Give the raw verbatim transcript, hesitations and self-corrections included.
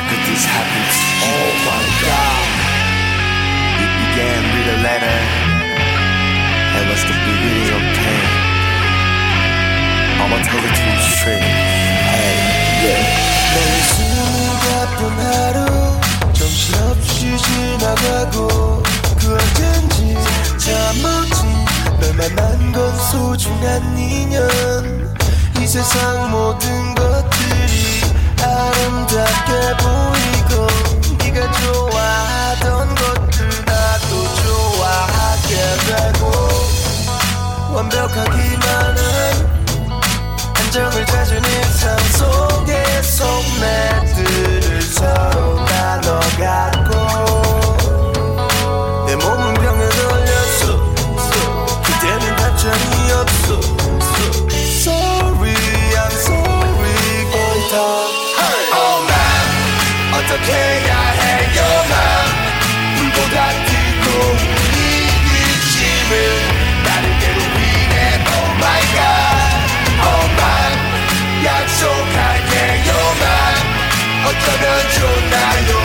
could this happen to you? Oh my God. It began with a letter. It was the beginning of pain. I'ma tell it to you straight. Hey, yeah. 매일 숨이 가쁜 하루 정신없이 지나가고 그 언젠지 잠없지 널 만난 건 소중한 인연 이 세상 모든 것들이 아름답게 보이고 네가 좋아하던 것들 나도 좋아하게 되고 완벽하기만은 안정을 찾은 일상 속에 속내들을 서로 나눠갔고 내 몸은 병에 걸렸어 그때는 답장이 없어 Sorry I'm sorry gon' talk Oh man 어떻게 해야 해 your man 불보다 뜨거운 이 의심을 나를 괴롭히네 Oh my God Oh man 약속할게 your man 어쩌면 좋나요